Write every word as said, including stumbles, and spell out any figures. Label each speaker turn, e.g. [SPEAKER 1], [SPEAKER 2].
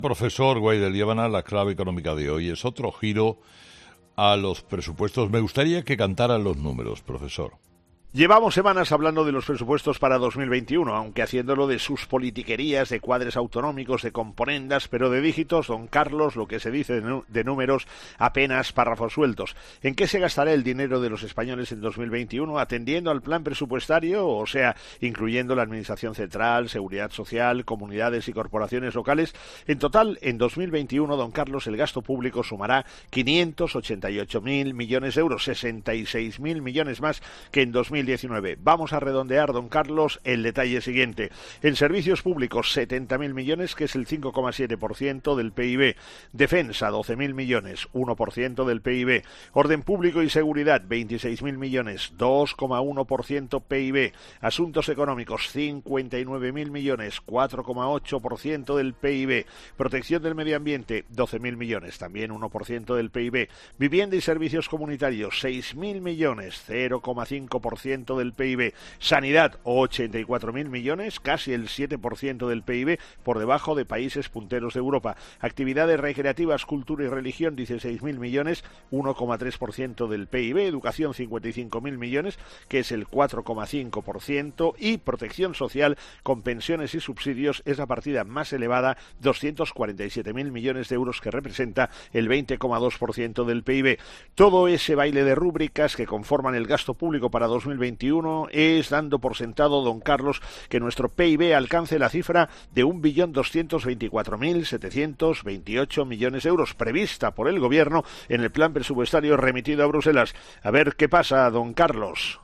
[SPEAKER 1] Profesor Guaidel Líbana, la clave económica de hoy es otro giro a los presupuestos. Me gustaría que cantaran los números, profesor.
[SPEAKER 2] Llevamos semanas hablando de los presupuestos para dos mil veintiuno, aunque haciéndolo de sus politiquerías, de cuadres autonómicos, de componendas, pero de dígitos, don Carlos, lo que se dice de, de números, apenas párrafos sueltos. ¿En qué se gastará el dinero de los españoles en dos mil veintiuno? Atendiendo al plan presupuestario, o sea, incluyendo la Administración Central, Seguridad Social, comunidades y corporaciones locales. En total, en dos mil veintiuno, don Carlos, el gasto público sumará quinientos ochenta y ocho mil millones de euros, sesenta y seis mil millones más que en dos mil diecinueve. Vamos a redondear, don Carlos, el detalle siguiente. En servicios públicos, setenta mil millones, que es el cinco coma siete por ciento del P I B. Defensa, doce mil millones, uno por ciento del P I B. Orden público y seguridad, veintiséis mil millones, dos coma uno por ciento P I B. Asuntos económicos, cincuenta y nueve mil millones, cuatro coma ocho por ciento del P I B. Protección del medio ambiente, doce mil millones, también uno por ciento del P I B. Vivienda y servicios comunitarios, seis mil millones, cero coma cinco por ciento del P I B. Sanidad, ochenta y cuatro mil millones, casi el siete por ciento del P I B, por debajo de países punteros de Europa. Actividades recreativas, cultura y religión, dieciséis mil millones, uno coma tres por ciento del P I B. Educación, cincuenta y cinco mil millones, que es el cuatro coma cinco por ciento. Y protección social, con pensiones y subsidios, es la partida más elevada, doscientos cuarenta y siete mil millones de euros, que representa el veinte coma dos por ciento del P I B. Todo ese baile de rúbricas que conforman el gasto público para dos mil veintiuno es dando por sentado, don Carlos, que nuestro P I B alcance la cifra de un billón doscientos veinticuatro mil setecientos veintiocho millones de euros, prevista por el Gobierno en el plan presupuestario remitido a Bruselas. A ver qué pasa, don Carlos.